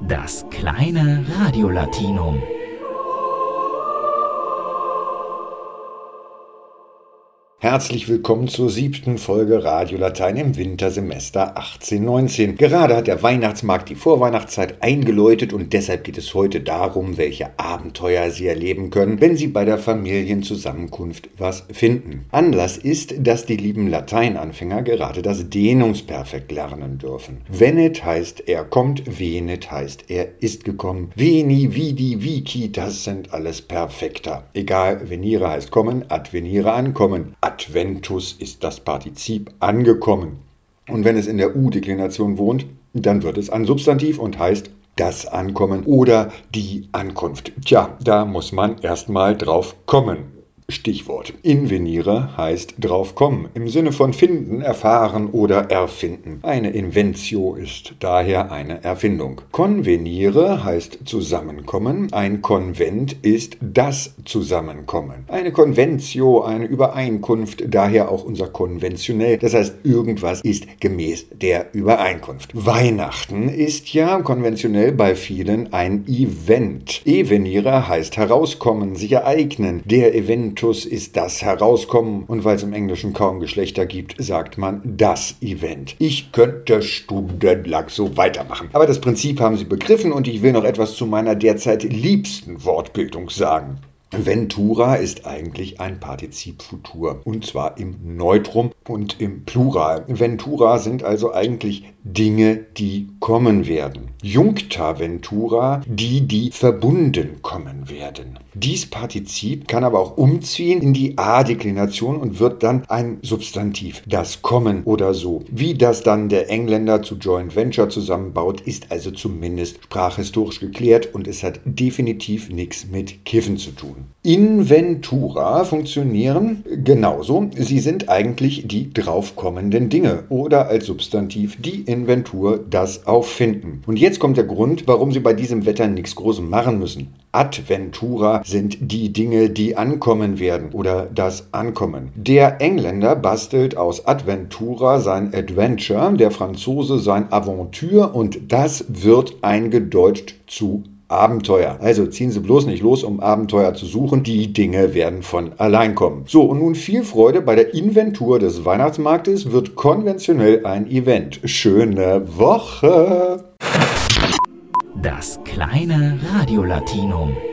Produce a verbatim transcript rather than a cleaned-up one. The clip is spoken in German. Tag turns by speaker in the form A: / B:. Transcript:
A: Das kleine Radiolatinum.
B: Herzlich willkommen zur siebten Folge Radiolatein im Wintersemester achtzehn neunzehn. Gerade hat der Weihnachtsmarkt die Vorweihnachtszeit eingeläutet und deshalb geht es heute darum, welche Abenteuer Sie erleben können, wenn Sie bei der Familienzusammenkunft was finden. Anlass ist, dass die lieben Lateinanfänger gerade das Dehnungsperfekt lernen dürfen. Venit heißt er kommt, venit heißt er ist gekommen. Veni, vidi, vici, das sind alles Perfekter. Egal, venire heißt kommen, advenire ankommen. Adventus ist das Partizip angekommen. Und wenn es in der U-Deklination wohnt, dann wird es ein Substantiv und heißt das Ankommen oder die Ankunft. Tja, da muss man erstmal drauf kommen. Stichwort. Invenire heißt drauf kommen, im Sinne von finden, erfahren oder erfinden. Eine Inventio ist daher eine Erfindung. Convenire heißt zusammenkommen, ein Konvent ist das Zusammenkommen. Eine Conventio, eine Übereinkunft, daher auch unser konventionell, das heißt irgendwas ist gemäß der Übereinkunft. Weihnachten ist ja konventionell bei vielen ein Event. Evenire heißt herauskommen, sich ereignen, der Event ist das Herauskommen und weil es im Englischen kaum Geschlechter gibt, sagt man das Event. Ich könnte stundenlang so weitermachen. Aber das Prinzip haben Sie begriffen und ich will noch etwas zu meiner derzeit liebsten Wortbildung sagen. Ventura ist eigentlich ein Partizip Futur und zwar im Neutrum und im Plural. Ventura sind also eigentlich Dinge, die kommen werden. Juncta ventura, die, die verbunden kommen werden. Dies Partizip kann aber auch umziehen in die A-Deklination und wird dann ein Substantiv, das Kommen oder so. Wie das dann der Engländer zu Joint Venture zusammenbaut, ist also zumindest sprachhistorisch geklärt und es hat definitiv nichts mit Kiffen zu tun. Inventura funktionieren genauso. Sie sind eigentlich die draufkommenden Dinge oder als Substantiv die Inventur, das Auffinden. Und jetzt kommt der Grund, warum Sie bei diesem Wetter nichts Großes machen müssen. Adventura sind die Dinge, die ankommen werden oder das Ankommen. Der Engländer bastelt aus Adventura sein Adventure, der Franzose sein Aventure und das wird eingedeutscht zu Abenteuer. Also ziehen Sie bloß nicht los, um Abenteuer zu suchen. Die Dinge werden von allein kommen. So, und nun viel Freude bei der Inventur des Weihnachtsmarktes wird konventionell ein Event. Schöne Woche!
A: Das kleine Radiolatinum.